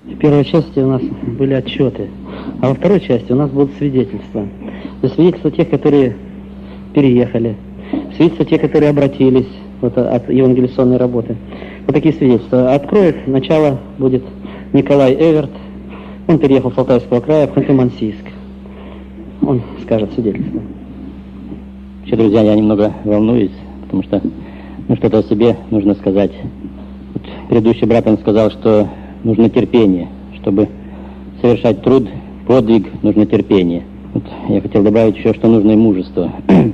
В первой части у нас были отчеты, а во второй части у нас будут свидетельства. Свидетельства тех, которые переехали, свидетельства тех, которые обратились от евангелизационной работы. Вот такие свидетельства. Откроет, начало будет Николай Эверт. Он переехал с Алтайского края в Ханты-Мансийск. Он скажет свидетельство. Вообще, друзья, я немного волнуюсь, потому что что-то о себе нужно сказать. Вот предыдущий брат, он сказал, что нужно терпение. Чтобы совершать труд, подвиг, нужно терпение. Вот я хотел добавить еще, что нужно и мужество.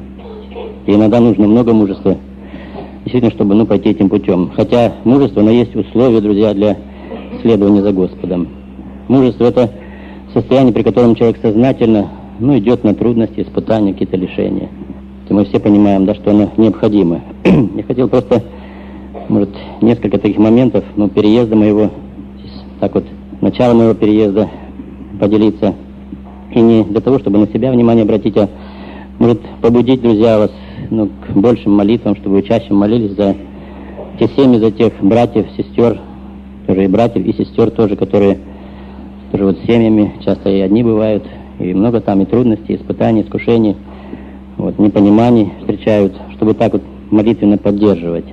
И иногда нужно много мужества, действительно, чтобы пойти этим путем. Хотя мужество, но есть условия, друзья, для следования за Господом. Мужество — это состояние, при котором человек сознательно идет на трудности, испытания, какие-то лишения. И мы все понимаем, да, что оно необходимо. Я хотел просто, несколько таких моментов, переезда моего, так вот, начала моего переезда поделиться. И не для того, чтобы на себя внимание обратить, а побудить, друзья, вас к большим молитвам, чтобы вы чаще молились за те семьи, за тех братьев, сестер, тоже и братьев, и сестер тоже, которые тоже с семьями, часто и одни бывают, и много там и трудностей, испытаний, искушений, непониманий встречают, чтобы так молитвенно поддерживать.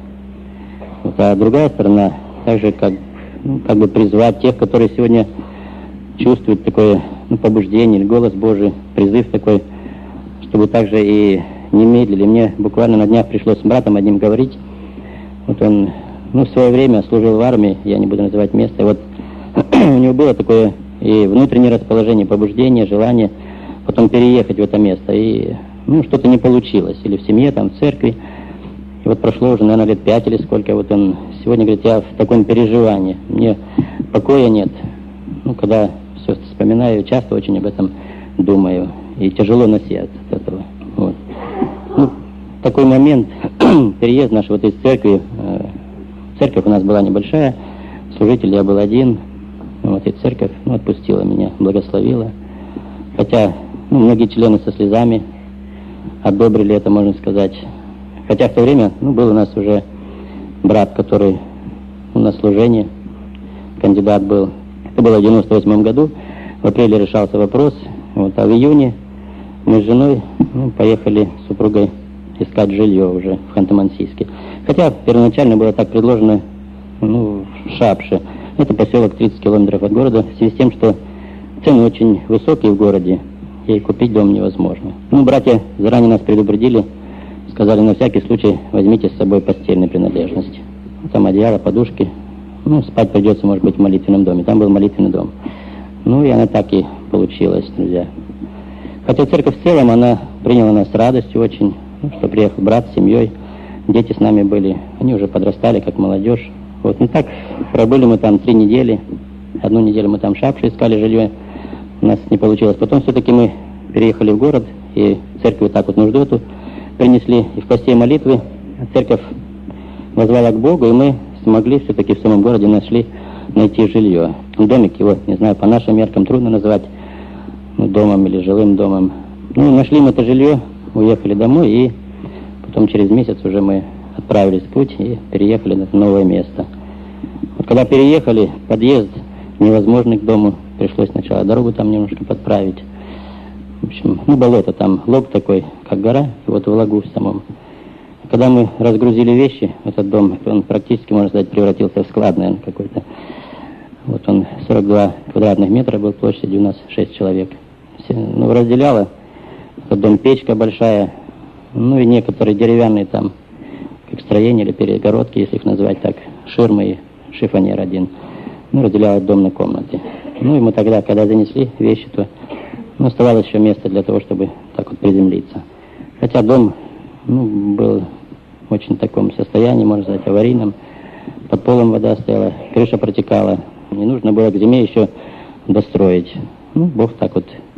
А другая сторона, также как бы призвать тех, которые сегодня чувствуют такое побуждение, или голос Божий, призыв такой, чтобы также и не медлили. Мне буквально на днях пришлось с братом одним говорить. Он, в свое время служил в армии, я не буду называть место. У него было такое и внутреннее расположение, побуждение, желание потом переехать в это место. И, что-то не получилось. Или в семье, там, в церкви. И прошло уже, наверное, лет 5 или сколько. Он сегодня говорит, я в таком переживании. Мне покоя нет. Когда все вспоминаю, часто очень об этом думаю. И тяжело на сердце от этого. Такой момент, переезд наш из церкви. Церковь у нас была небольшая, служитель я был один. И церковь отпустила меня, благословила. Хотя многие члены со слезами одобрили это, можно сказать. Хотя в то время был у нас уже брат, который на служении, кандидат был. Это было в 98 году. В апреле решался вопрос. А в июне мы с женой поехали с супругой искать жилье уже в Ханты-Мансийске. Хотя первоначально было так предложено в Шапше. Это поселок 30 километров от города. В связи с тем, что цены очень высокие в городе, и купить дом невозможно. Братья заранее нас предупредили, сказали, на всякий случай возьмите с собой постельные принадлежности. Там одеяло, подушки. Спать придется, может быть, в молитвенном доме. Там был молитвенный дом. И она так и получилась, друзья. Хотя церковь в целом, она приняла нас с радостью очень, что приехал брат с семьей, дети с нами были, они уже подрастали, как молодежь. Так пробыли мы там 3 недели, 1 неделю мы там в Шапше искали жилье, у нас не получилось. Потом все-таки мы переехали в город, и церковь нужду эту принесли, и в посте молитвы церковь воззвала к Богу, и мы смогли все-таки в самом городе найти жилье. Домик его, не знаю, по нашим меркам трудно называть домом или жилым домом. Нашли мы это жилье, уехали домой, и потом через месяц уже мы отправились в путь и переехали на новое место. Когда переехали, подъезд невозможный к дому, пришлось сначала дорогу там немножко подправить. В общем, болото там, лог такой, как гора, и в лагу в самом. Когда мы разгрузили вещи, этот дом, он практически, можно сказать, превратился в склад, наверное, какой-то. Он 42 квадратных метра был площадью, у нас 6 человек. Разделяла этот дом печка большая, и некоторые деревянные там, как строения или перегородки, если их называть так, ширмы и шифонер один. Разделяла дом на комнаты. И мы тогда, когда занесли вещи, то оставалось еще место для того, чтобы так приземлиться. Хотя дом был в очень таком состоянии, можно сказать, аварийном. Под полом вода стояла, крыша протекала. Не нужно было к зиме еще достроить. Бог так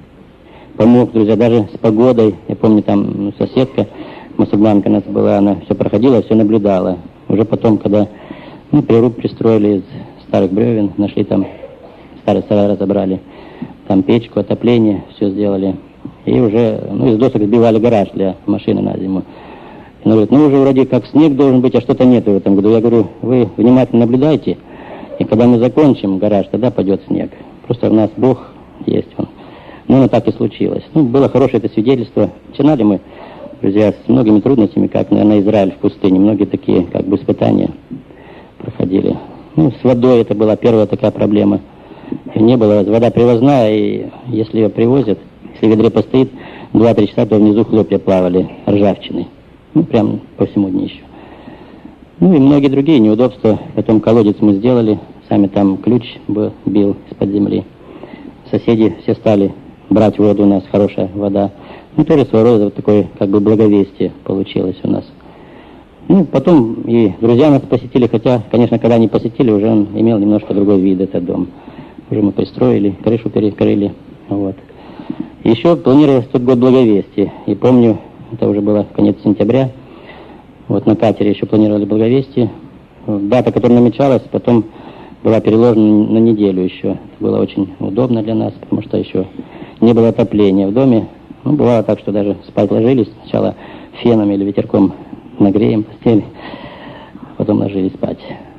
помог, друзья, даже с погодой. Я помню, там соседка, мусульманка у нас была, она все проходила, все наблюдала. Уже потом, когда прируб пристроили из старых бревен, нашли там, старый сарай разобрали, там печку, отопление, все сделали. И уже, из досок сбивали гараж для машины на зиму. Она говорит, уже вроде как снег должен быть, а что-то нет в этом году. Я говорю, вы внимательно наблюдайте. И когда мы закончим гараж, тогда пойдет снег. Просто у нас Бог есть Он. Ну, оно так и случилось. Ну, было хорошее это свидетельство. Начинали мы, друзья, с многими трудностями, как, наверное, Израиль в пустыне. Многие такие, как бы, испытания проходили. Ну, с водой это была первая такая проблема. И не было, вода привозная, и если ее привозят, если в ведре постоит 2-3 часа, то внизу хлопья плавали ржавчиной. Ну, прям по всему днищу. Ну, и многие другие неудобства. Потом колодец мы сделали, сами там ключ бил из-под земли. Соседи все стали брать воду, у нас хорошая вода. Ну, тоже своего рода вот такое, как бы, благовестие получилось у нас. Ну, потом и друзья нас посетили, хотя, конечно, когда они посетили, уже он имел немножко другой вид, этот дом. Уже мы пристроили, крышу перекрыли, вот. Еще планировалось тот год благовестия. И помню, это уже было конец сентября, вот на катере еще планировали благовестие. Дата, которая намечалась, потом была переложена на неделю еще. Это было очень удобно для нас, потому что еще не было отопления в доме. Ну, бывало так, что даже спать ложились, сначала феном или ветерком нагреем постель, потом ложились спать.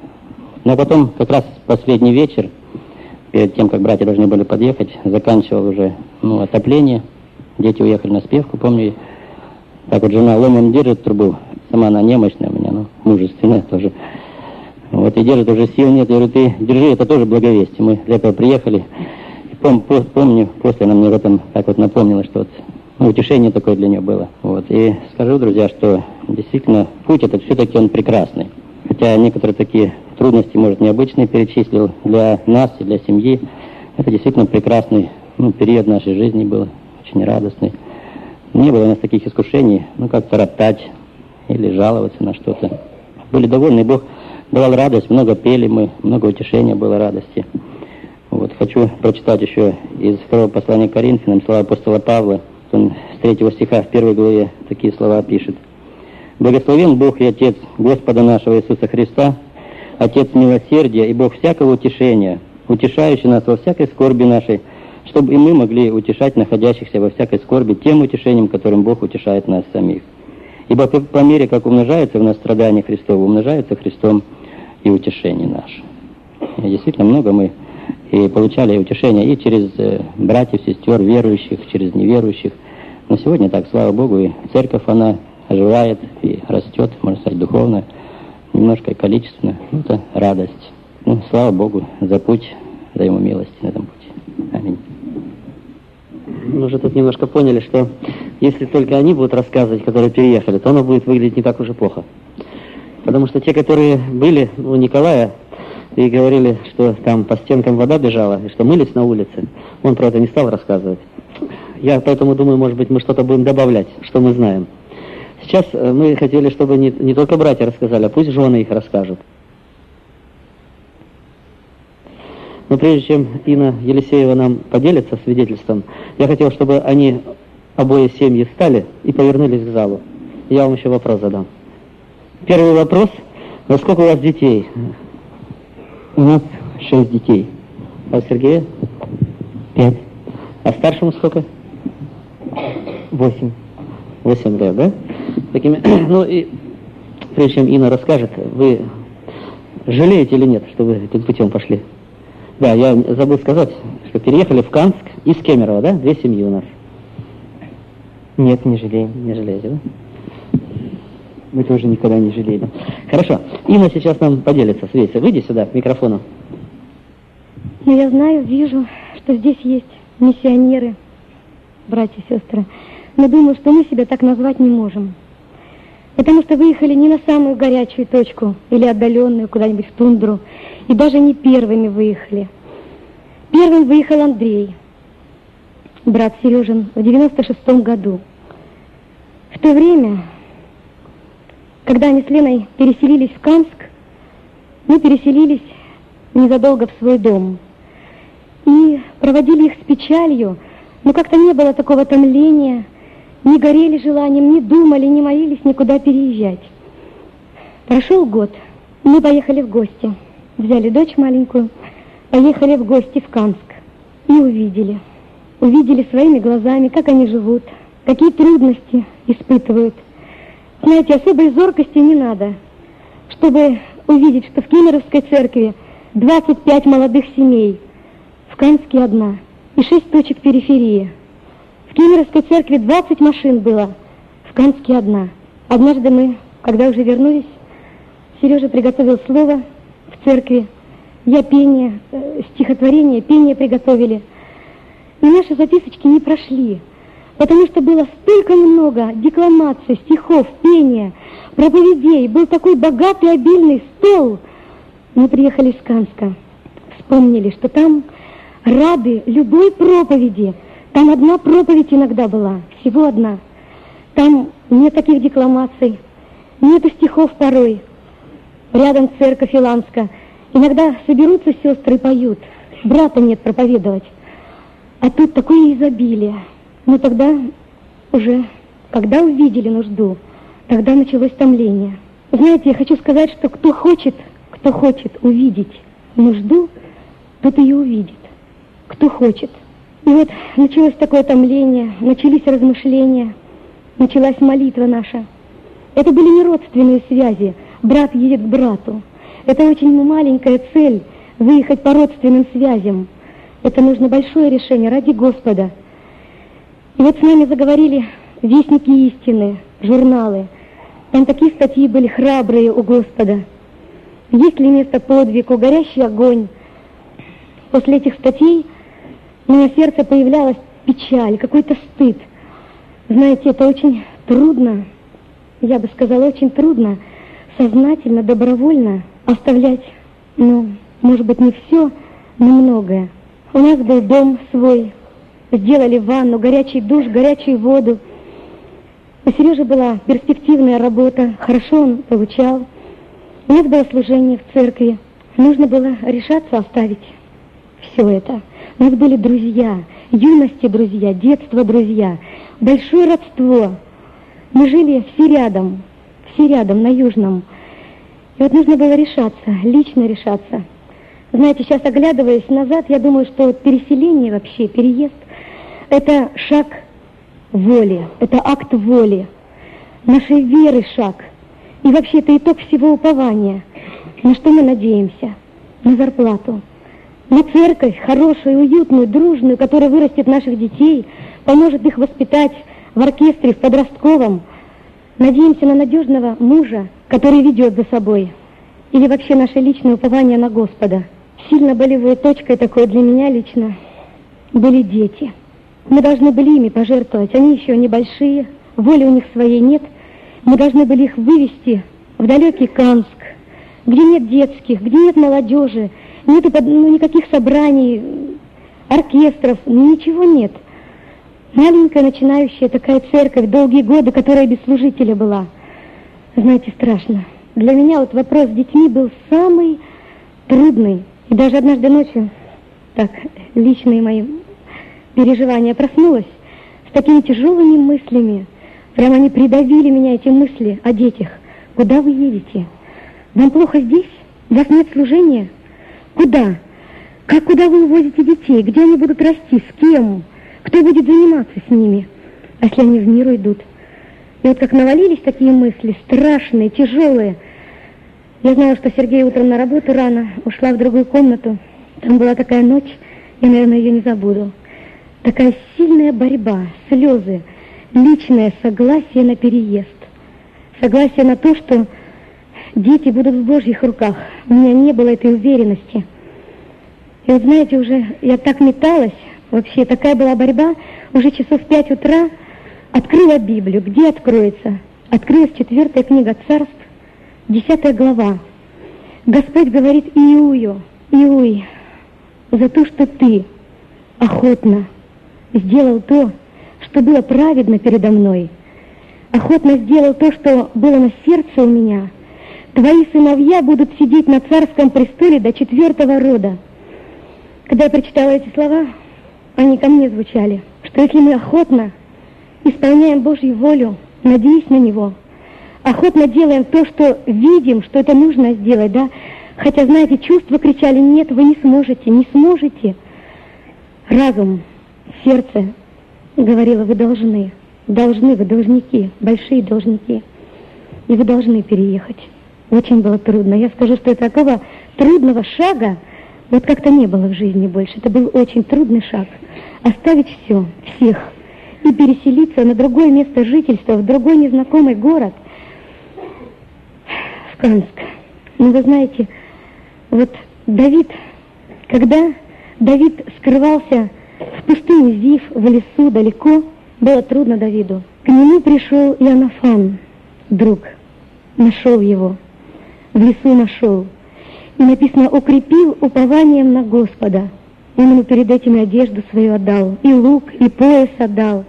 Но потом как раз последний вечер, перед тем, как братья должны были подъехать, заканчивал уже отопление. Дети уехали на спевку, помню. Так вот жена ломом держит трубу. Сама она немощная у меня, но мужественная тоже. Вот и держит, уже сил нет. Я говорю, ты держи, это тоже благовестие. Мы для этого приехали. И помню, после она мне в этом так вот напомнила, что вот, утешение такое для нее было. Вот. И скажу, друзья, что действительно путь этот все-таки он прекрасный. Хотя некоторые такие трудности, может, необычные перечислил для нас и для семьи. Это действительно прекрасный период нашей жизни был, очень радостный. Не было у нас таких искушений, как-то роптать или жаловаться на что-то. Были довольны, Бог давал радость, много пели мы, много утешения было, радости. Вот, хочу прочитать еще из второго послания к Коринфянам слова апостола Павла. Он с 3 стиха в 1 главе такие слова пишет. «Благословен Бог и Отец Господа нашего Иисуса Христа, Отец милосердия и Бог всякого утешения, утешающий нас во всякой скорби нашей, чтобы и мы могли утешать находящихся во всякой скорби тем утешением, которым Бог утешает нас самих. Ибо по мере, как умножается в нас страдания Христова, умножается Христом и утешение наше». И действительно много мы и получали утешение и через братьев, сестер, верующих, через неверующих. Но сегодня так, слава Богу, и церковь, она оживает и растет, можно сказать, духовно, немножко и количественно. Это радость. Слава Богу за путь, за Его милость на этом пути. Аминь. Мы уже тут немножко поняли, что если только они будут рассказывать, которые переехали, то оно будет выглядеть не так уж и плохо. Потому что те, которые были у Николая и говорили, что там по стенкам вода бежала, и что мылись на улице, он про это не стал рассказывать. Я поэтому думаю, может быть, мы что-то будем добавлять, что мы знаем. Сейчас мы хотели, чтобы не только братья рассказали, а пусть жены их расскажут. Но прежде чем Инна Елисеева нам поделится свидетельством, я хотел, чтобы они, обои семьи, встали и повернулись к залу. Я вам еще вопрос задам. Первый вопрос. Во сколько у вас детей? У нас 6 детей. А у Сергея? 5. А старшему сколько? 8. 8 лет, да? Такими, и прежде чем Инна расскажет, вы жалеете или нет, что вы этим путем пошли? Да, я забыл сказать, что переехали в Канск из Кемерово, да? 2 семьи у нас. Нет, не жалеем. Не жалеете, да? Мы тоже никогда не жалели. Хорошо. Инна сейчас нам поделится. Света, выйди сюда, к микрофону. Я знаю, вижу, что здесь есть миссионеры, братья и сестры. Но думаю, что мы себя так назвать не можем. Потому что выехали не на самую горячую точку или отдаленную куда-нибудь в тундру. И даже не первыми выехали. Первым выехал Андрей, брат Сережин, в 96-м году. В то время, когда они с Леной переселились в Канск, мы переселились незадолго в свой дом. И проводили их с печалью, но как-то не было такого томления, не горели желанием, не думали, не молились никуда переезжать. Прошел год, мы поехали в гости, взяли дочь маленькую, поехали в гости в Канск и увидели своими глазами, как они живут, какие трудности испытывают. Знаете, особой зоркости не надо, чтобы увидеть, что в Кемеровской церкви 25 молодых семей, в Канске одна и 6 точек периферии. В Кемеровской церкви 20 машин было, в Канске одна. Однажды мы, когда уже вернулись, Сережа приготовил слово в церкви, я пение, стихотворение, пение приготовили. И наши записочки не прошли, потому что было столько много декламаций, стихов, пения, проповедей, был такой богатый, обильный стол. Мы приехали из Канска, вспомнили, что там рады любой проповеди. Там одна проповедь иногда была, всего одна. Там нет таких декламаций, нету стихов порой. Рядом церковь Иланска. Иногда соберутся сестры и поют. Брата нет проповедовать. А тут такое изобилие. Но тогда уже, когда увидели нужду, тогда началось томление. Знаете, я хочу сказать, что кто хочет увидеть нужду, тот ее увидит. Кто хочет. И вот началось такое томление, начались размышления, началась молитва наша. Это были не родственные связи, брат едет к брату. Это очень маленькая цель, выехать по родственным связям. Это нужно большое решение ради Господа. И вот с нами заговорили вестники истины, журналы. Там такие статьи были храбрые у Господа. Есть ли место подвигу, горящий огонь? После этих статей на сердце появлялась печаль, какой-то стыд. Знаете, это очень трудно, я бы сказала, очень трудно сознательно, добровольно оставлять, может быть, не все, но многое. У нас был дом свой, сделали ванну, горячий душ, горячую воду. У Сережи была перспективная работа, хорошо он получал. У нас было служение в церкви. Нужно было решаться оставить все это. У нас были друзья, юности друзья, детство друзья, большое родство. Мы жили все рядом на Южном. И вот нужно было решаться, лично решаться. Знаете, сейчас, оглядываясь назад, я думаю, что переселение вообще, переезд, это шаг воли, это акт воли, нашей веры шаг. И вообще это итог всего упования. На что мы надеемся? На зарплату. На церковь хорошую, уютную, дружную, которая вырастет наших детей, поможет их воспитать в оркестре, в подростковом. Надеемся на надежного мужа, который ведет за собой. Или вообще наше личное упование на Господа. Сильно болевой точкой такой для меня лично были дети. Мы должны были ими пожертвовать. Они еще небольшие, воли у них своей нет. Мы должны были их вывести в далекий Канск, где нет детских, где нет молодежи, нет никаких собраний, оркестров, ничего нет. Маленькая начинающая такая церковь, долгие годы, которая без служителя была. Знаете, страшно. Для меня вот вопрос с детьми был самый трудный. И даже однажды ночью, так, личные мои переживания, проснулась с такими тяжелыми мыслями. Прямо они придавили меня, эти мысли о детях. Куда вы едете? Вам плохо здесь? У вас нет служения? Куда? Куда вы увозите детей? Где они будут расти? С кем? Кто будет заниматься с ними? А если они в мир уйдут? И вот как навалились такие мысли, страшные, тяжелые. Я знала, что Сергей утром на работу рано, ушла в другую комнату. Там была такая ночь, я, наверное, ее не забуду. Такая сильная борьба, слезы, личное согласие на переезд. Согласие на то, что дети будут в Божьих руках. У меня не было этой уверенности. И вот знаете, уже я так металась, вообще такая была борьба, уже часов в 5 утра открыла Библию. Где откроется? Открылась 4 книга Царств, 10 глава. Господь говорит Иую: Иуй, за то, что ты охотно сделал то, что было праведно передо мной, охотно сделал то, что было на сердце у меня, твои сыновья будут сидеть на царском престоле до 4-го рода. Когда я прочитала эти слова, они ко мне звучали, что если мы охотно исполняем Божью волю, надеясь на Него, охотно делаем то, что видим, что это нужно сделать, да, хотя, знаете, чувства кричали: нет, вы не сможете, не сможете. Разум, сердце говорило: вы должны, вы должники, большие должники, и вы должны переехать. Очень было трудно. Я скажу, что такого трудного шага вот как-то не было в жизни больше. Это был очень трудный шаг. Оставить все, всех, и переселиться на другое место жительства, в другой незнакомый город, в Канск. Но вы знаете, вот Давид, когда Давид скрывался в пустыне Зив, в лесу далеко, было трудно Давиду. К нему пришел Иоаннафан, друг, нашел его, в лесу нашел. И написано, укрепил упованием на Господа. Он ему перед этим и одежду свою отдал, и лук, и пояс отдал.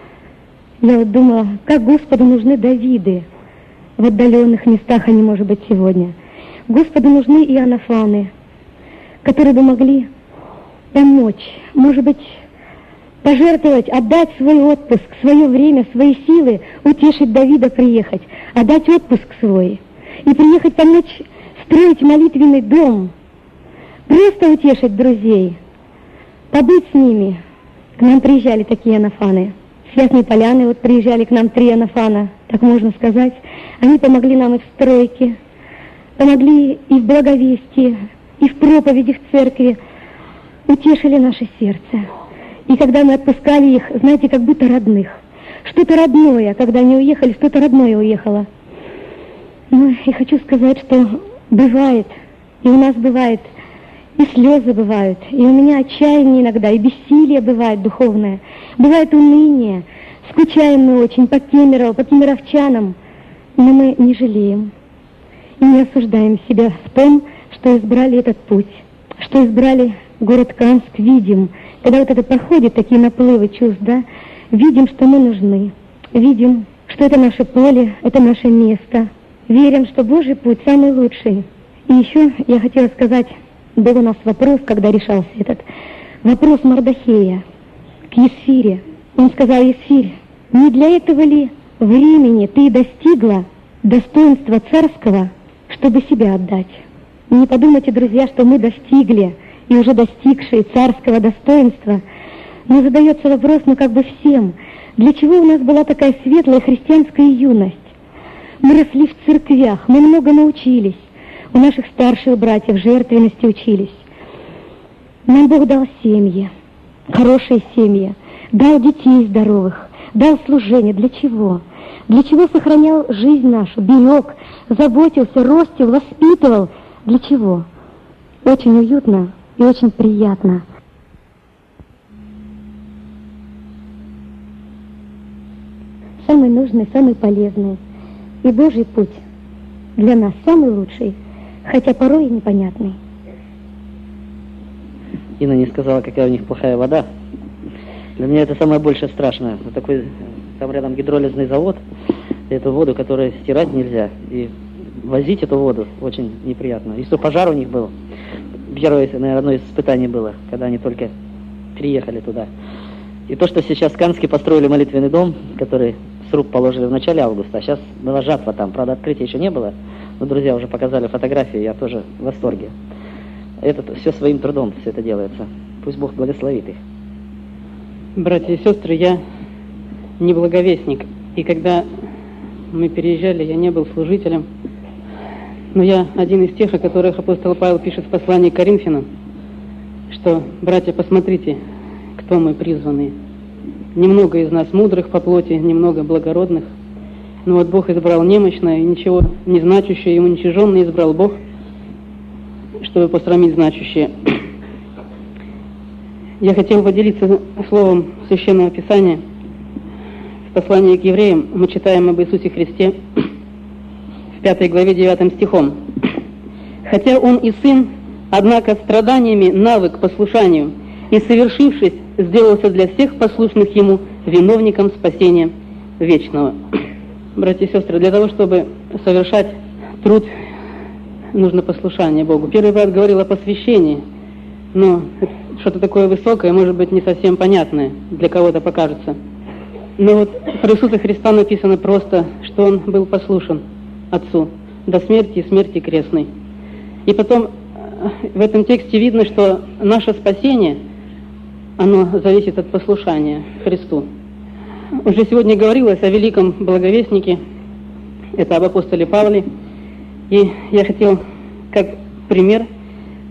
Я вот думала, как Господу нужны Давиды. В отдаленных местах они, может быть, сегодня. Господу нужны Иоаннафаны, которые бы могли помочь, может быть, пожертвовать, отдать свой отпуск, свое время, свои силы, утешить Давида приехать, отдать отпуск свой и приехать помочь строить молитвенный дом, просто утешить друзей, побыть с ними. К нам приезжали такие Иоаннафаны. С Ясной Поляны вот приезжали к нам 3 Иоаннафана, так можно сказать. Они помогли нам и в стройке, помогли и в благовестии, и в проповеди в церкви, утешили наше сердце. И когда мы отпускали их, знаете, как будто родных. Что-то родное, когда они уехали, что-то родное уехало. Ну, и хочу сказать, что бывает, и у нас бывает, и слезы бывают, и у меня отчаяние иногда, и бессилие бывает духовное, бывает уныние, скучаем мы очень по Кемерово, по кемеровчанам, но мы не жалеем и не осуждаем себя в том, что избрали этот путь, что избрали город Канск, видим, когда вот это проходит, такие наплывы чувств, да, видим, что мы нужны, видим, что это наше поле, это наше место, верим, что Божий путь самый лучший. И еще я хотела сказать, был у нас вопрос, когда решался этот вопрос Мардохея к Есфире. Он сказал: Есфирь, не для этого ли времени ты достигла достоинства царского, чтобы себя отдать? Не подумайте, друзья, что мы достигли, и уже достигшие царского достоинства. Но задается вопрос, как бы всем, для чего у нас была такая светлая христианская юность? Мы росли в церквях, мы много научились. У наших старших братьев жертвенности учились. Нам Бог дал семьи, хорошие семьи, дал детей здоровых, дал служение. Для чего? Для чего сохранял жизнь нашу, берег, заботился, ростил, воспитывал? Для чего? Очень уютно и очень приятно. Самый нужный, самый полезный. И Божий путь для нас самый лучший, хотя порой и непонятный. Инна не сказала, какая у них плохая вода. Для меня это самое большее страшное. Вот такой, там рядом гидролизный завод, эту воду, которую стирать нельзя, и возить эту воду очень неприятно. И что пожар у них был. Первое, наверное, одно из испытаний было, когда они только приехали туда. И то, что сейчас в Канске построили молитвенный дом, который сруб положили в начале августа, а сейчас была жатва там. Правда, открытия еще не было, но друзья уже показали фотографии, я тоже в восторге. Это все своим трудом все это делается. Пусть Бог благословит их. Братья и сестры, я не благовестник. И когда мы переезжали, я не был служителем. Но я один из тех, о которых апостол Павел пишет в послании к Коринфянам, что, братья, посмотрите, кто мы призванные. Немного из нас мудрых по плоти, немного благородных. Но вот Бог избрал немощное, ничего не значащее, ему уничиженное избрал Бог, чтобы посрамить значащее. Я хотел поделиться словом Священного Писания. В послании к евреям мы читаем об Иисусе Христе в 5 главе 9 стихом. «Хотя Он и Сын, однако страданиями навык послушанию, и, совершившись, сделался для всех послушных Ему виновником спасения вечного». Братья и сестры, для того, чтобы совершать труд, нужно послушание Богу. Первый брат говорил о посвящении, но что-то такое высокое, может быть, не совсем понятное, для кого-то покажется. Но вот про Иисуса Христа написано просто, что Он был послушен Отцу до смерти и смерти крестной. И потом в этом тексте видно, что наше спасение, оно зависит от послушания Христу. Уже сегодня говорилось о великом благовестнике, это об апостоле Павле. И я хотел, как пример,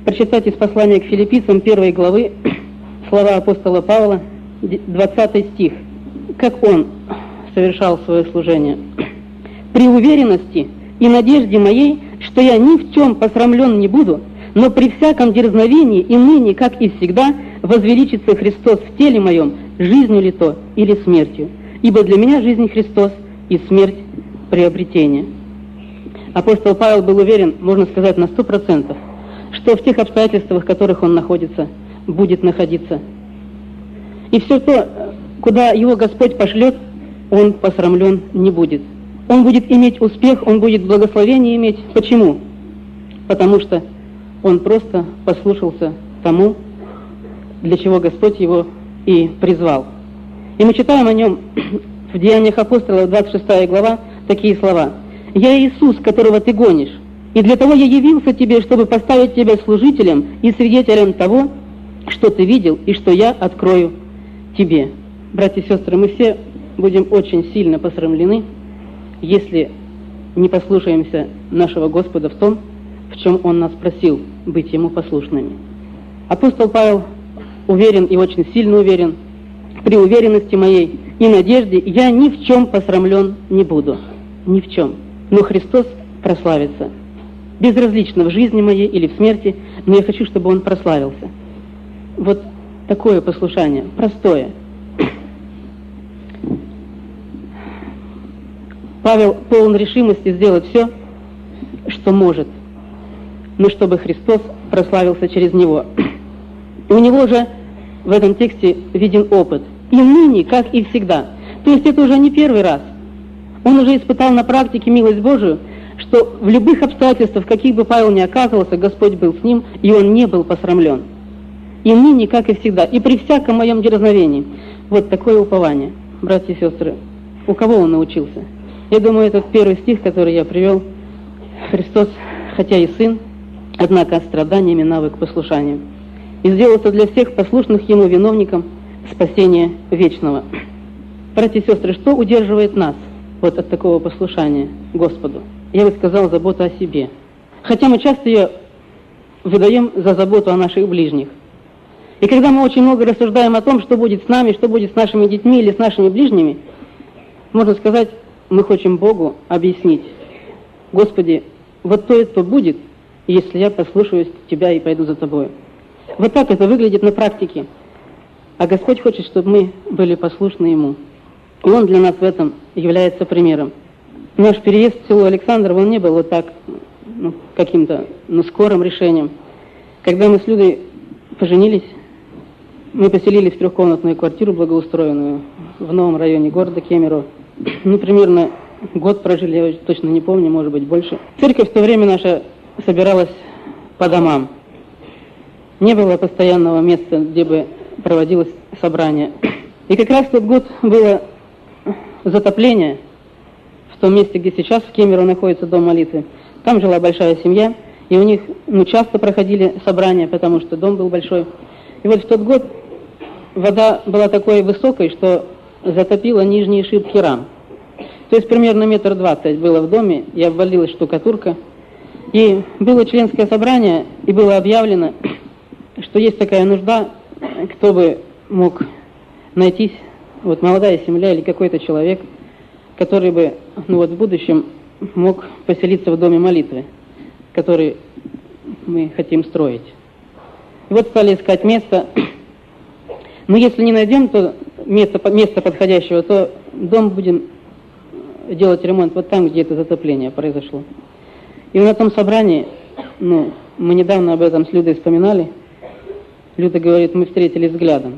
прочитать из послания к филиппийцам 1 главы слова апостола Павла, 20 стих, как он совершал свое служение. «При уверенности и надежде моей, что я ни в чем посрамлен не буду, но при всяком дерзновении и ныне, как и всегда, возвеличится Христос в теле моем, жизнью ли то или смертью. Ибо для меня жизнь Христос и смерть приобретение». Апостол Павел был уверен, можно сказать, на 100%, что в тех обстоятельствах, в которых он находится, будет находиться. И все то, куда его Господь пошлет, он посрамлен не будет. Он будет иметь успех, он будет благословение иметь. Почему? Потому что он просто послушался тому, для чего Господь его и призвал. И мы читаем о нем в Деяниях апостолов, 26 глава, такие слова. «Я Иисус, которого ты гонишь, и для того я явился тебе, чтобы поставить тебя служителем и свидетелем того, что ты видел и что я открою тебе». Братья и сестры, мы все будем очень сильно посрамлены, если не послушаемся нашего Господа в том, в чем Он нас просил быть Ему послушными. Апостол Павел уверен и очень сильно уверен: «При уверенности моей и надежде я ни в чем посрамлен не буду». Ни в чем. Но Христос прославится. Безразлично в жизни моей или в смерти, но я хочу, чтобы Он прославился. Вот такое послушание, простое. Павел полон решимости сделать все, что может, но чтобы Христос прославился через него. У него же в этом тексте виден опыт. И ныне, как и всегда. То есть это уже не первый раз. Он уже испытал на практике милость Божию, что в любых обстоятельствах, в каких бы Павел ни оказывался, Господь был с ним, и он не был посрамлен. И ныне, как и всегда, и при всяком моем дерзновении. Вот такое упование, братья и сестры. У кого он научился? Я думаю, этот первый стих, который я привел, Христос, хотя и Сын, однако страданиями навык послушания, и сделался для всех послушных Ему виновником спасения вечного. Братья и сестры, что удерживает нас вот от такого послушания Господу? Я бы сказал, забота о себе. Хотя мы часто ее выдаем за заботу о наших ближних. И когда мы очень много рассуждаем о том, что будет с нами, что будет с нашими детьми или с нашими ближними, можно сказать, мы хотим Богу объяснить: Господи, вот то и то будет, если я послушаюсь Тебя и пойду за Тобой. Вот так это выглядит на практике. А Господь хочет, чтобы мы были послушны Ему. И Он для нас в этом является примером. Наш переезд в село Александрово, он не был вот так каким-то скорым решением. Когда мы с Людой поженились, мы поселились в трехкомнатную квартиру благоустроенную в новом районе города Кемерово. Примерно год прожили, я точно не помню, может быть, больше. Церковь в то время наша собиралась по домам. Не было постоянного места, где бы проводилось собрание. И как раз в тот год было затопление в том месте, где сейчас в Кемерово находится дом молитвы. Там жила большая семья, и у них часто проходили собрания, потому что дом был большой. И вот в тот год вода была такой высокой, что затопила нижние шибки рам. То есть примерно 1,20 м было в доме, и обвалилась штукатурка. И было членское собрание, и было объявлено, что есть такая нужда, кто бы мог найтись, вот молодая семья или какой-то человек, который бы в будущем мог поселиться в доме молитвы, который мы хотим строить. И вот стали искать место. Но если не найдем то место подходящего, то дом будем делать ремонт вот там, где это затопление произошло. И на том собрании, мы недавно об этом с Людой вспоминали, Люда говорит, мы встретились взглядом,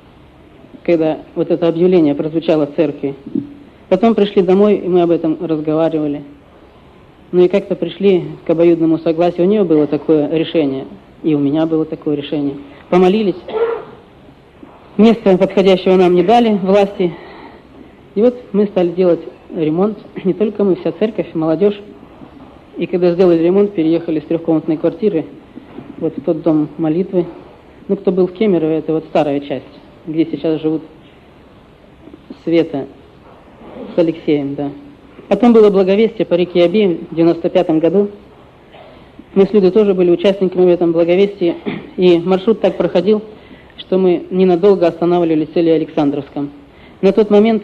когда вот это объявление прозвучало в церкви. Потом пришли домой, и мы об этом разговаривали. И как-то пришли к обоюдному согласию. У нее было такое решение, и у меня было такое решение. Помолились. Места подходящего нам не дали власти. И вот мы стали делать ремонт. Не только мы, вся церковь, молодежь. И когда сделали ремонт, переехали с трехкомнатной квартиры вот в тот дом молитвы. Кто был в Кемерово, это вот старая часть, где сейчас живут Света с Алексеем, да. Потом было благовестие по реке Оби в 95-м году. Мы с Людой тоже были участниками в этом благовестии, и маршрут так проходил, что мы ненадолго останавливались в селе Александровском. На тот момент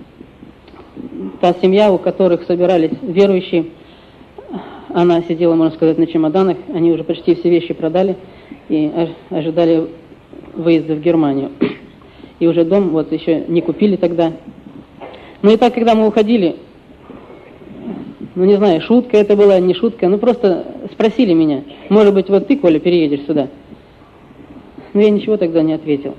та семья, у которых собирались верующие, она сидела, можно сказать, на чемоданах, они уже почти все вещи продали и ожидали выезда в Германию. И уже дом вот еще не купили тогда. Ну и так, когда мы уходили, ну не знаю, шутка это была, не шутка, ну просто спросили меня, может быть, вот ты, Коля, переедешь сюда? Но я ничего тогда не ответил.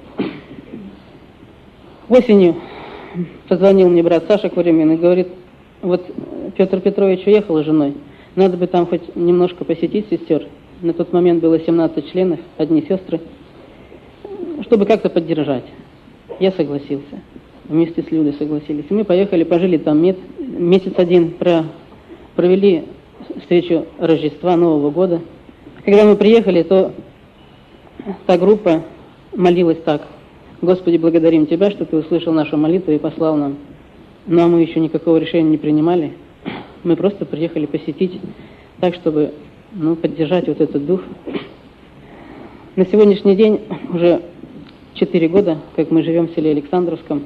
Осенью позвонил мне брат Саша Куремин и говорит, вот Петр Петрович уехал с женой, надо бы там хоть немножко посетить сестер. На тот момент было 17 членов, одни сестры, чтобы как-то поддержать. Я согласился. Вместе с Людой согласились. И мы поехали, пожили там месяц один, провели встречу Рождества, Нового года. Когда мы приехали, то та группа молилась так: Господи, благодарим Тебя, что Ты услышал нашу молитву и послал нам. Ну а мы еще никакого решения не принимали. Мы просто приехали посетить так, чтобы поддержать вот этот дух. На сегодняшний день уже 4 года, как мы живем в селе Александровском.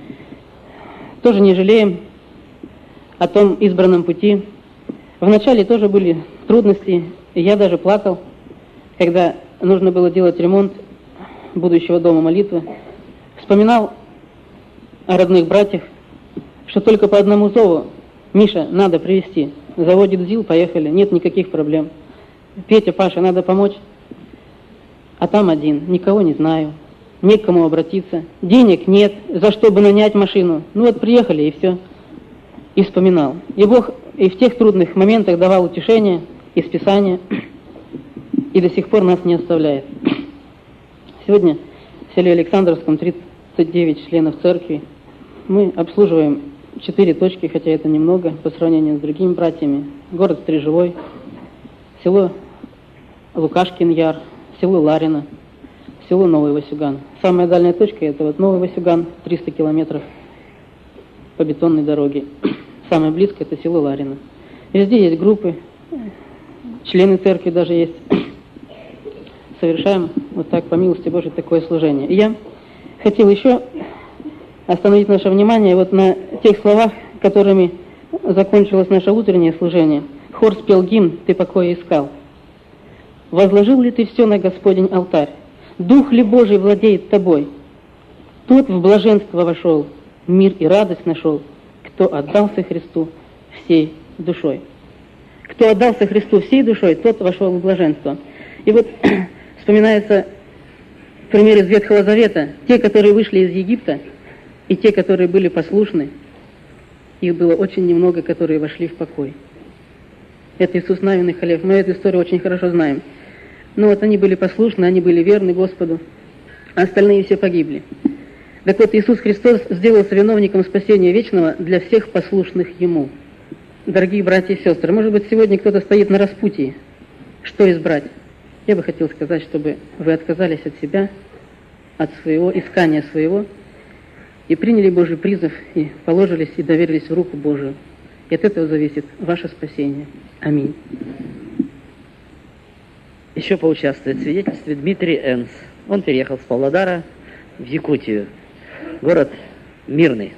Тоже не жалеем о том избранном пути. Вначале тоже были трудности, и я даже плакал, когда нужно было делать ремонт будущего дома молитвы. Вспоминал о родных братьях, что только по одному зову: Миша, надо привезти. Заводит ЗИЛ, поехали, нет никаких проблем. Петя, Паша, надо помочь. А там один, никого не знаю, не к кому обратиться, денег нет, за что бы нанять машину. Ну вот приехали и все. И вспоминал. И Бог и в тех трудных моментах давал утешение из Писания, и до сих пор нас не оставляет. Сегодня в селе Александровском 39 членов церкви. Мы обслуживаем 4 точки, хотя это немного по сравнению с другими братьями. Город Стрижевой, село Лукашкин Яр, село Ларино, село Новый Васюган. Самая дальняя точка — это вот Новый Васюган, 300 километров по бетонной дороге. Самое близкое — это село Ларино. Везде есть группы, члены церкви даже есть. Совершаем вот так, по милости Божией, такое служение. И я хотел еще остановить наше внимание вот на тех словах, которыми закончилось наше утреннее служение. Хор спел гимн «Ты покоя искал». «Возложил ли ты все на Господень алтарь? Дух ли Божий владеет тобой? Тот в блаженство вошел, мир и радость нашел, кто отдался Христу всей душой». Кто отдался Христу всей душой, тот вошел в блаженство. И вот вспоминается пример из Ветхого Завета. Те, которые вышли из Египта, и те, которые были послушны, их было очень немного, которые вошли в покой. Это Иисус Навин и Халев. Мы эту историю очень хорошо знаем. Но вот они были послушны, они были верны Господу, а остальные все погибли. Так вот, Иисус Христос сделался виновником спасения вечного для всех послушных Ему. Дорогие братья и сестры, может быть, сегодня кто-то стоит на распутье. Что избрать? Я бы хотел сказать, чтобы вы отказались от себя, от своего искания своего, и приняли Божий призыв, и положились, и доверились в руку Божию. И от этого зависит ваше спасение. Аминь. Еще поучаствует в свидетельстве Дмитрий Энс. Он переехал с Павлодара в Якутию, город Мирный.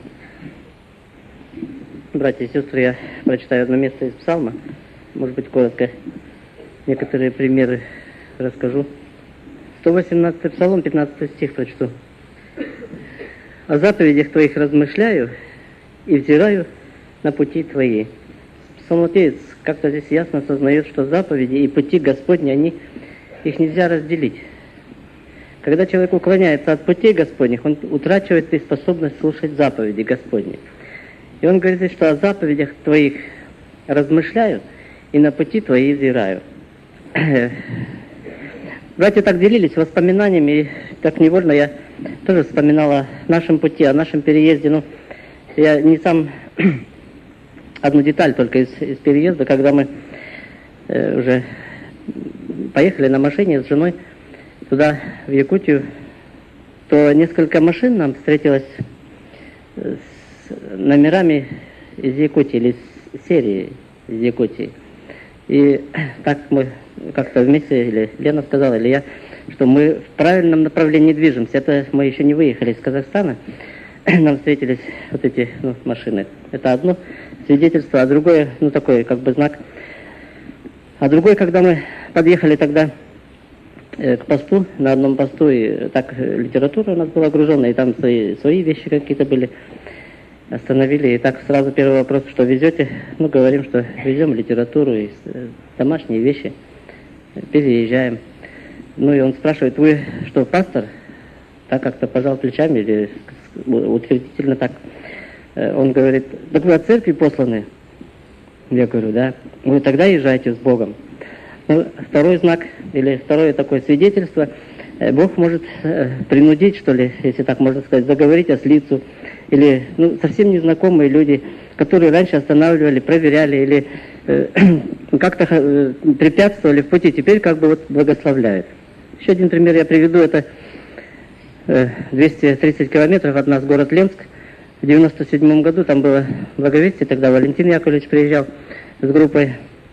Братья и сестры, я прочитаю одно место из Псалма. Может быть, коротко некоторые примеры расскажу. 118 Псалом, 15 стих прочту. «О заповедях Твоих размышляю и взираю на пути Твои». Псалмопевец как-то здесь ясно осознает, что заповеди и пути Господни, их нельзя разделить. Когда человек уклоняется от путей Господних, он утрачивает и способность слушать заповеди Господни. И он говорит здесь, что о заповедях Твоих размышляю и на пути Твои взираю. Братья так делились воспоминаниями, и так невольно я тоже вспоминал о нашем пути, о нашем переезде. Но я не сам... Одну деталь только из переезда, когда мы уже поехали на машине с женой туда, в Якутию, то несколько машин нам встретилось с номерами из Якутии, или с серии из Якутии. И так мы как-то вместе, или Лена сказала, или я, что мы в правильном направлении движемся. Это мы еще не выехали из Казахстана. Нам встретились вот эти машины. Это одно свидетельство, а другое, такой как бы знак. А другой, когда мы подъехали тогда к посту, на одном посту, и так литература у нас была груженная, и там свои вещи какие-то были. Остановили, и так сразу первый вопрос, что везете? Говорим, что везем литературу и домашние вещи, переезжаем. И он спрашивает, вы что, пастор? Так как-то пожал плечами или утвердительно так. Он говорит, так вы от церкви посланы? Я говорю, да. Вы тогда езжайте с Богом. Второй знак, или второе такое свидетельство, Бог может принудить, что ли, если так можно сказать, заговорить ослицу, или совсем незнакомые люди, которые раньше останавливали, проверяли, или как-то препятствовали в пути, теперь как бы благословляют. Еще один пример я приведу, это 230 километров от нас город Ленск. В 97 году там было благовестие, тогда Валентин Яковлевич приезжал с группой.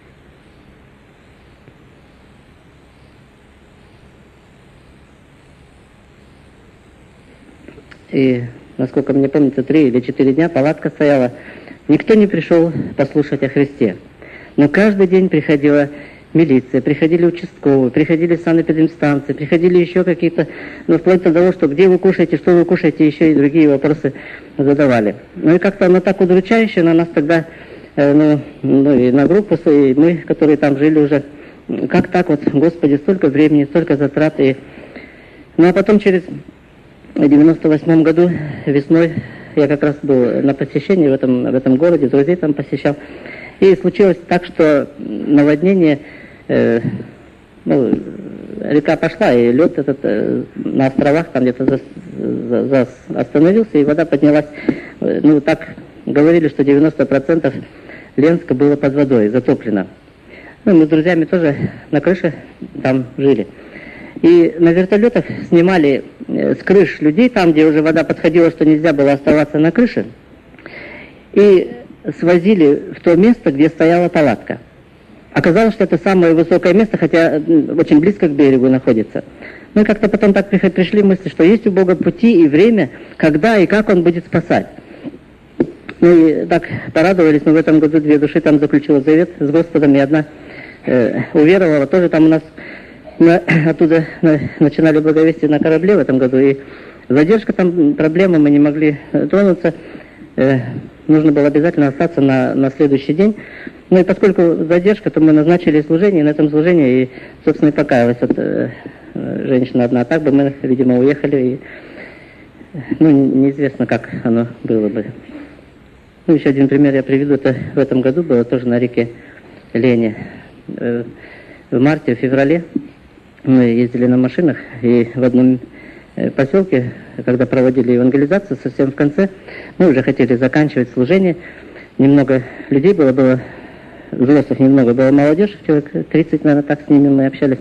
И, насколько мне помнится, 3 или 4 дня палатка стояла. Никто не пришел послушать о Христе. Но каждый день приходила милиция, приходили участковые, приходили санэпидемстанции, приходили еще какие-то, вплоть до того, что где вы кушаете, что вы кушаете, еще и другие вопросы задавали. И как-то оно так удручающе на нас тогда, и на группу, и мы, которые там жили уже, как так вот, Господи, столько времени, столько затрат. А потом через 98 году весной я как раз был на посещении в этом городе, друзей там посещал. И случилось так, что наводнение, река пошла, и лед этот на островах там где-то остановился, и вода поднялась. Так говорили, что 90% Ленска было под водой, затоплено. Мы с друзьями тоже на крыше там жили. И на вертолетах снимали с крыш людей, там, где уже вода подходила, что нельзя было оставаться на крыше, и свозили в то место, где стояла палатка. Оказалось, что это самое высокое место, хотя очень близко к берегу находится. И как-то потом так пришли мысли, что есть у Бога пути и время, когда и как Он будет спасать. И так порадовались, мы в этом году 2 души там заключила завет с Господом, и одна уверовала, тоже там у нас оттуда начинали благовестие на корабле в этом году, и задержка там, проблема, мы не могли тронуться, нужно было обязательно остаться на следующий день. И поскольку задержка, то мы назначили служение, и на этом служении, и, собственно, и покаялась женщина одна. А так бы мы, видимо, уехали, и неизвестно, как оно было бы. Еще один пример я приведу, это в этом году было тоже на реке Лене. В марте, в феврале мы ездили на машинах, и в одном поселке, когда проводили евангелизацию, совсем в конце, мы уже хотели заканчивать служение. Немного людей было взрослых немного, было молодежь, человек 30, наверное, так с ними мы общались.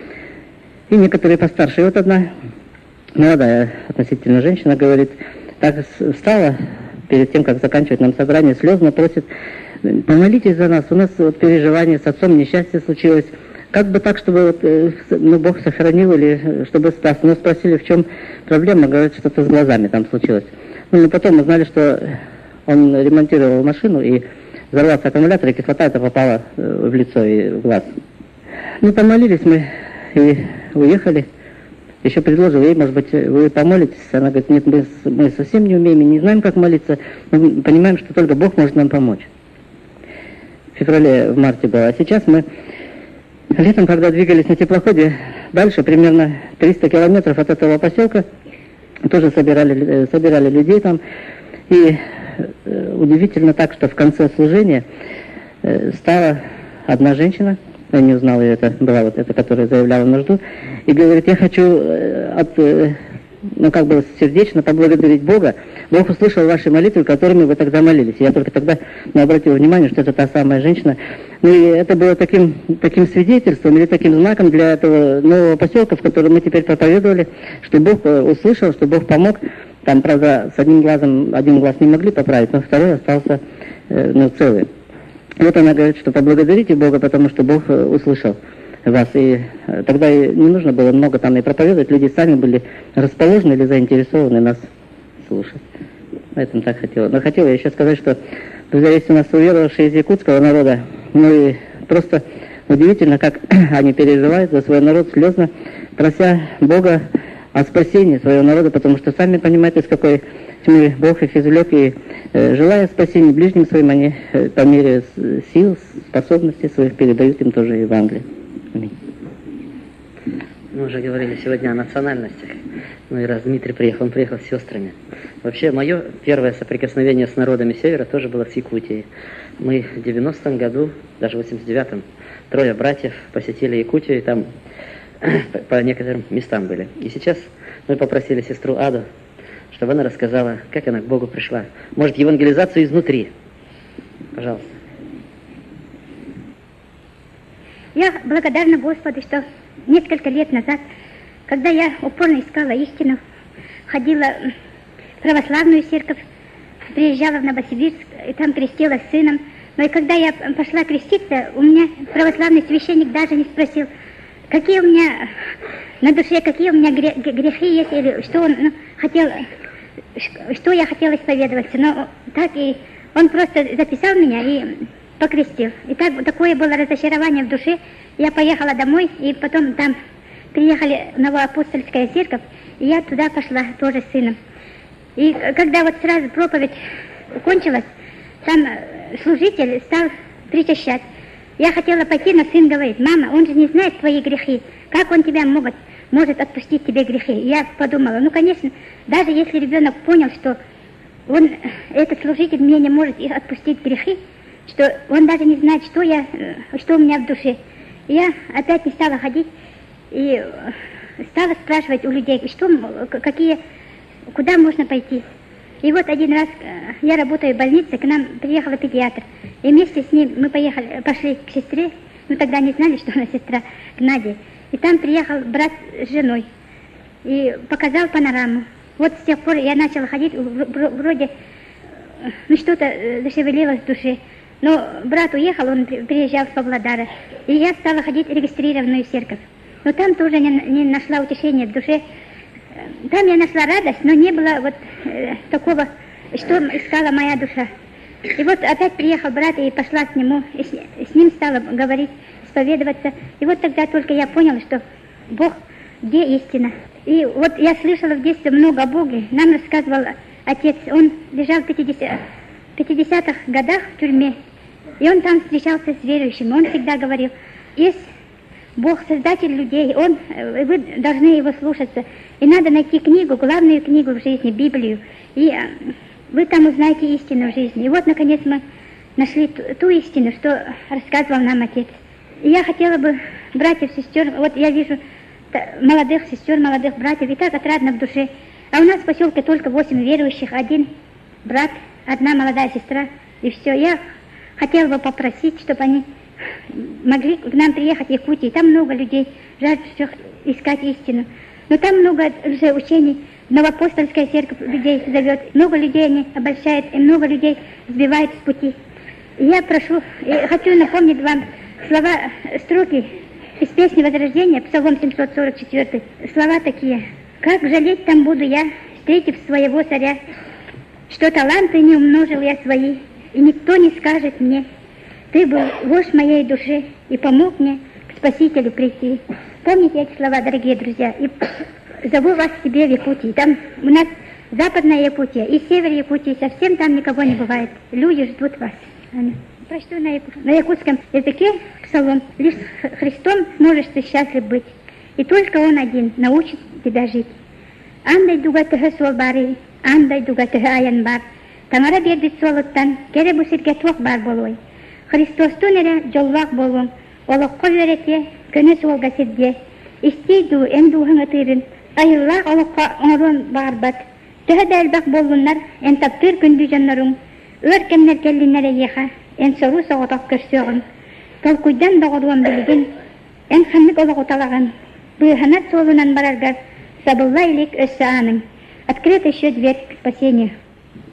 И некоторые постарше. И вот одна молодая относительно женщина говорит, так встала перед тем, как заканчивать нам собрание, слезно просит, помолитесь за нас, у нас переживание с отцом, несчастье случилось. Как бы так, чтобы Бог сохранил или чтобы спас. Но спросили, в чем проблема, говорят, что-то с глазами там случилось. Но потом мы знали, что он ремонтировал машину, и взорвался аккумулятор, и кислота это попала в лицо и в глаз. Помолились мы и уехали. Еще предложил ей, может быть, вы помолитесь. Она говорит, нет, мы совсем не умеем и не знаем, как молиться. Мы понимаем, что только Бог может нам помочь. В феврале, в марте было. А сейчас мы летом, когда двигались на теплоходе, дальше, примерно 300 километров от этого поселка, тоже собирали людей там. И удивительно так, что в конце служения стала одна женщина, я не узнал ее, это была вот эта, которая заявляла нужду, и говорит, я хочу сердечно поблагодарить Бога. Бог услышал ваши молитвы, которыми вы тогда молились. Я только тогда обратил внимание, что это та самая женщина. И это было таким свидетельством или таким знаком для этого нового поселка, в котором мы теперь проповедовали, что Бог услышал, что Бог помог. Там, правда, с один глаз не могли поправить, но второй остался целый. Вот она говорит, что поблагодарите Бога, потому что Бог услышал вас. И тогда и не нужно было много там и проповедовать, люди сами были расположены или заинтересованы нас слушать. Поэтому так хотела. Но хотела я еще сказать, что, друзья, есть у нас уверовавшие из якутского народа, ну и просто удивительно, как они переживают за свой народ, слезно прося Бога о спасении своего народа, потому что сами понимаете, с какой тьмы Бог их извлек, и желая спасения ближним своим, они по мере сил, способностей своих передают им тоже Евангелие. Аминь. Мы уже говорили сегодня о национальностях. Ну и раз Дмитрий приехал, он приехал с сестрами. Вообще, мое первое соприкосновение с народами Севера тоже было в Якутии. Мы в 90-м году, даже в 89-м, 3 братьев посетили Якутию, и там по некоторым местам были. И сейчас мы попросили сестру Аду, чтобы она рассказала, как она к Богу пришла. Может, евангелизацию изнутри. Пожалуйста. Я благодарна Господу, что несколько лет назад, когда я упорно искала истину, ходила в православную церковь, приезжала в Новосибирск, и там крестилась с сыном. Но и когда я пошла креститься, у меня православный священник даже не спросил, какие у меня на душе, какие у меня грехи есть, или что он хотел, что я хотела исповедоваться. Но так и он просто записал меня и покрестил. И такое было разочарование в душе. Я поехала домой, и потом там приехали в Новоапостольская церковь, и я туда пошла тоже с сыном. И когда вот сразу проповедь кончилась, там служитель стал причащать. Я хотела пойти, но сын говорит: мама, он же не знает твои грехи. Как он тебя может отпустить тебе грехи? Я подумала, ну, конечно, даже если ребенок понял, что этот служитель мне не может отпустить грехи, что он даже не знает, что у меня в душе. И я опять не стала ходить и стала спрашивать у людей, куда можно пойти. И вот один раз я работаю в больнице, к нам приехала педиатр. И вместе с ним мы пошли к сестре, мы тогда не знали, что она сестра, к Наде. И там приехал брат с женой и показал панораму. Вот с тех пор я начала ходить, вроде что-то зашевелилось в душе. Но брат уехал, он приезжал с Павлодара, и я стала ходить в регистрированную церковь. Но там тоже не нашла утешения в душе. Там я нашла радость, но не было вот такого, что искала моя душа. И вот опять приехал брат, и пошла к нему, и с ним стала говорить, исповедоваться. И вот тогда только я поняла, что Бог, где истина. И вот я слышала в детстве много о Боге. Нам рассказывал отец, он лежал в 50-х годах в тюрьме, и он там встречался с верующими. Он всегда говорил: есть Бог, Создатель людей, вы должны Его слушаться. И надо найти книгу, главную книгу в жизни, Библию, и вы там узнаете истину в жизни. И вот, наконец, мы нашли ту истину, что рассказывал нам отец. И я хотела бы братьев, сестер, вот я вижу молодых сестер, молодых братьев, и так отрадно в душе. А у нас в поселке только 8 верующих, 1 брат, 1 молодая сестра, и все. Я хотела бы попросить, чтобы они могли к нам приехать в Якутию. Там много людей, жаждущих искать истину. Но там много лжеучений. Новоапостольская церковь людей зовет. Много людей они обольщают, и много людей сбивают с пути. И я прошу, и хочу напомнить вам строки из песни Возрождения, Псалом 744. Слова такие: «Как жалеть там буду я, встретив своего царя, что таланты не умножил я свои, и никто не скажет мне: ты был вождь моей души и помог мне к Спасителю прийти». Помните эти слова, дорогие друзья? И зову вас к себе в Якутии. Там у нас западная Якутия и север Якутии, совсем там никого не бывает. Люди ждут вас. Аминь. Прочту на якутском языке псалом: «Лишь с Христом сможешь ты счастлив быть, и только Он один научит тебя жить. Андай дугатыгы сол бары, андай дугатыгы аян бар, таңара бердит солыттан, кере бұсырге тоқ бар болой. Христостун эре жоллақ болуң, олыққа верете, көне солға сирге, истейду эндуғын ытырын, айыллақ олыққа оңырын барбат, түхі дәлбақ болуннар, эн таптыр күнді жаннарың, өр кемнер келлиннер ейеха, эн сору соғытақ көрсөғын, толкуйдан доғыруан білігін, эн ханнык олық оталаған, бұйханат солунан бараргар, сабылла илик өссі аның. Открыта еще дверь к спасению.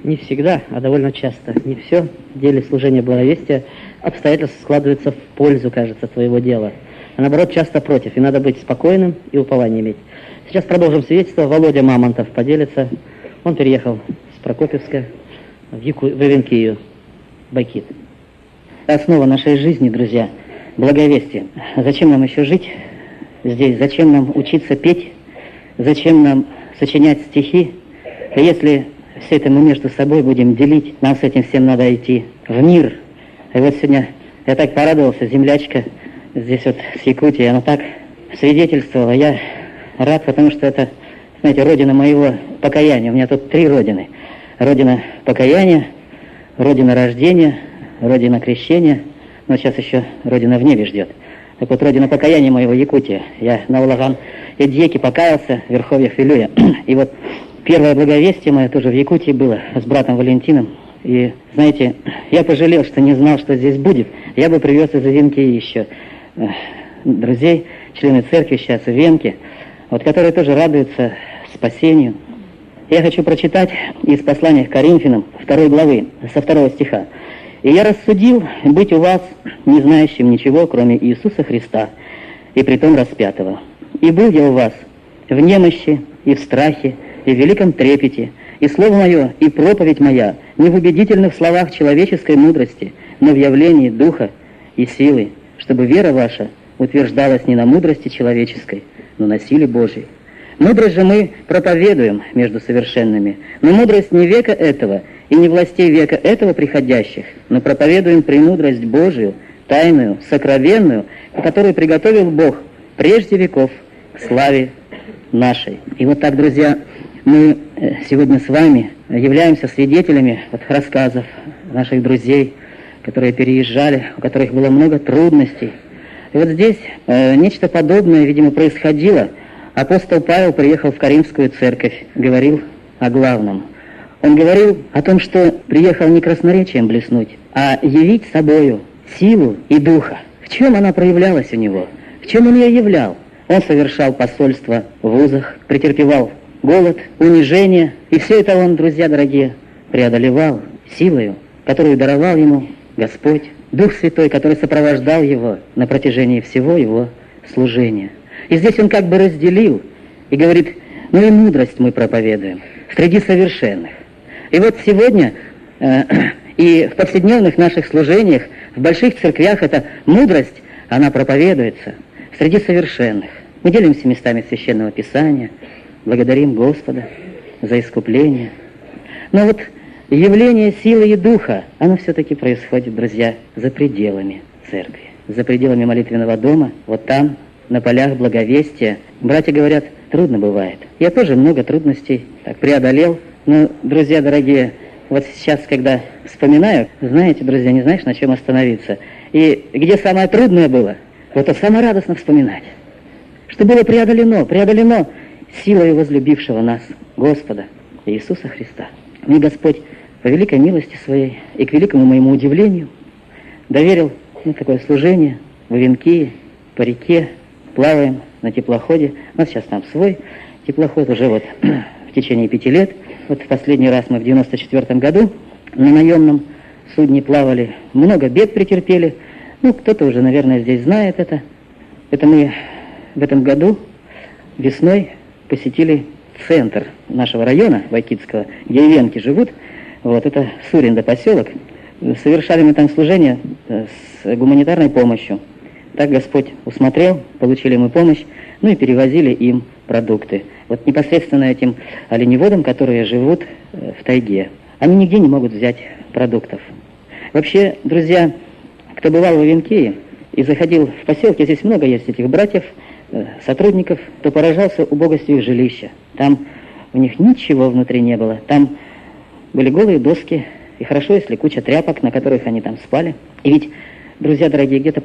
не всегда, а довольно часто, не все в деле служения благовестия обстоятельства складываются в пользу, кажется, твоего дела. А наоборот, часто против. И надо быть спокойным и упование иметь. Сейчас продолжим свидетельство. Володя Мамонтов поделится. Он переехал с Прокопьевска в Ивенкию, Бакит. Основа нашей жизни, друзья, благовестие. Зачем нам еще жить здесь? Зачем нам учиться петь? Зачем нам сочинять стихи? Если все это мы между собой будем делить, нам с этим всем надо идти в мир. И вот сегодня я так порадовался, землячка здесь вот с Якутии, она так свидетельствовала. Я рад, потому что это, знаете, родина моего покаяния. У меня тут 3 родины. Родина покаяния, родина рождения, родина крещения. Но сейчас еще родина в небе ждет. Так вот, родина покаяния моего Якутия. Я на Улаган Эдьеки покаялся, в Верховьях Вилюя. И вот первое благовестие мое тоже в Якутии было с братом Валентином. И, знаете, я пожалел, что не знал, что здесь будет. Я бы привез из Ивенки еще друзей, члены церкви сейчас в Венке, вот, которые тоже радуются спасению. Я хочу прочитать из послания к Коринфянам 2 главы, со 2 стиха. «И я рассудил быть у вас не знающим ничего, кроме Иисуса Христа, и притом распятого. И был я у вас в немощи, и в страхе, и в великом трепете, и слово мое, и проповедь моя, не в убедительных словах человеческой мудрости, но в явлении духа и силы, чтобы вера ваша утверждалась не на мудрости человеческой, но на силе Божьей. Мудрость же мы проповедуем между совершенными, но мудрость не века этого и не властей века этого приходящих, но проповедуем премудрость Божию, тайную, сокровенную, которую приготовил Бог прежде веков к славе нашей». И вот так, друзья, мы сегодня с вами являемся свидетелями вот рассказов наших друзей, которые переезжали, у которых было много трудностей. И вот здесь нечто подобное, видимо, происходило. Апостол Павел приехал в Каримскую церковь, говорил о главном. Он говорил о том, что приехал не красноречием блеснуть, а явить собою силу и духа. В чем она проявлялась у него? В чем он ее являл? Он совершал посольство в вузах, претерпевал голод, унижение. И все это он, друзья дорогие, преодолевал силою, которую даровал ему Господь, Дух Святой, который сопровождал его на протяжении всего его служения. И здесь он как бы разделил и говорит: ну и мудрость мы проповедуем среди совершенных. И вот сегодня и в повседневных наших служениях, в больших церквях эта мудрость, она проповедуется среди совершенных. Мы делимся местами Священного Писания, благодарим Господа за искупление. Но вот явление силы и духа, оно все-таки происходит, друзья, за пределами церкви, за пределами молитвенного дома, вот там, на полях благовестия. Братья говорят, трудно бывает. Я тоже много трудностей так преодолел. Но, друзья дорогие, вот сейчас, когда вспоминаю, знаете, друзья, не знаешь, на чем остановиться. И где самое трудное было, вот это самое радостно вспоминать. Что было преодолено силой возлюбившего нас, Господа Иисуса Христа. Мне Господь по великой милости Своей и к великому моему удивлению доверил такое служение в Ивенкии, по реке, плаваем на теплоходе. У нас сейчас там свой теплоход уже вот в течение 5 лет. Вот в последний раз мы в 94 году на наемном судне плавали, много бед претерпели. Ну, кто-то уже, наверное, здесь знает это. Это мы в этом году весной посетили центр нашего района Вайкитского, где ивенки живут. Вот, это Суринда поселок. Совершали мы там служение с гуманитарной помощью. Так Господь усмотрел, получили мы помощь, ну и перевозили им продукты. Вот непосредственно этим оленеводам, которые живут в тайге, они нигде не могут взять продуктов. Вообще, друзья, кто бывал в Ивенкии и заходил в поселке, здесь много есть этих братьев, сотрудников, то поражался убогостью их жилища. Там у них ничего внутри не было. Там были голые доски, и хорошо, если куча тряпок, на которых они там спали. И ведь, друзья дорогие, где-то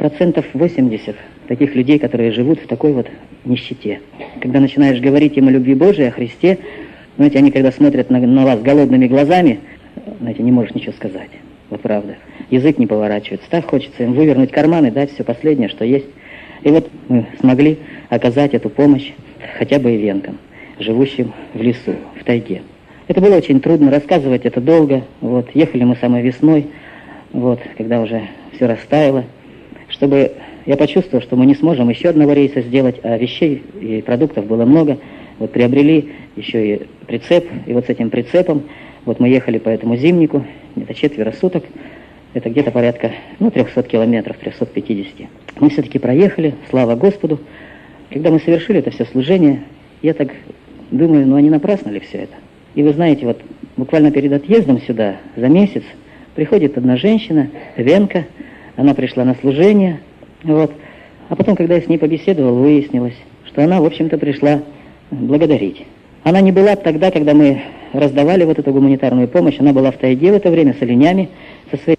80% таких людей, которые живут в такой вот нищете. Когда начинаешь говорить им о любви Божией, о Христе, знаете, они когда смотрят на вас голодными глазами, знаете, не можешь ничего сказать. Вот правда. Язык не поворачивается. Так хочется им вывернуть карманы, дать все последнее, что есть. И вот мы смогли оказать эту помощь хотя бы ивенкам, живущим в лесу, в тайге. Это было очень трудно, рассказывать это долго. Вот, ехали мы самой весной, вот, когда уже все растаяло, чтобы я почувствовал, что мы не сможем еще одного рейса сделать, а вещей и продуктов было много. Вот приобрели еще и прицеп, и вот с этим прицепом вот мы ехали по этому зимнику, где-то 4 суток, это где-то порядка, 300 километров, 350. Мы все-таки проехали, слава Господу. Когда мы совершили это все служение, я так думаю, а не напрасно ли все это? И вы знаете, вот буквально перед отъездом сюда, за месяц, приходит одна женщина, венка, она пришла на служение, вот. А потом, когда я с ней побеседовал, выяснилось, что она, в общем-то, пришла благодарить. Она не была тогда, когда мы раздавали вот эту гуманитарную помощь, она была в тайге в это время с оленями, со своей